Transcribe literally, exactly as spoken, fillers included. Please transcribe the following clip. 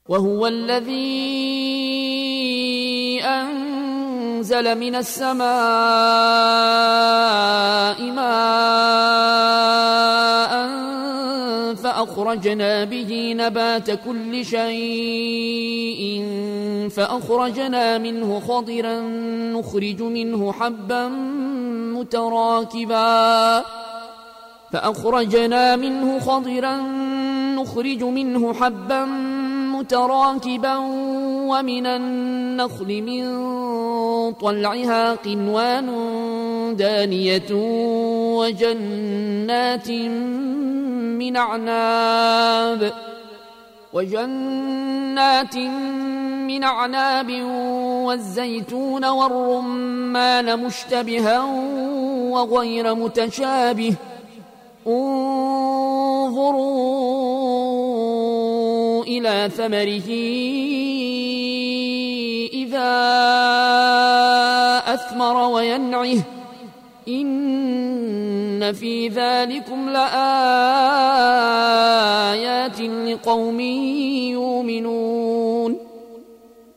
وهو الذي أنزل من السماء ماء فأخرجنا به نبات كل شيء فأخرجنا منه خضرا نخرج منه حبا متراكبا فأخرجنا منه خضرا نخرج منه حبا متراكبا ومن النخل من طلعها قنوان دانية وجنات من أعناب وجنات من أعناب والزيتون والرمان مشتبها وغير متشابه انظروا إلى ثمره إذا أثمر وينعه إن في ذلكم لآيات لقوم يؤمنون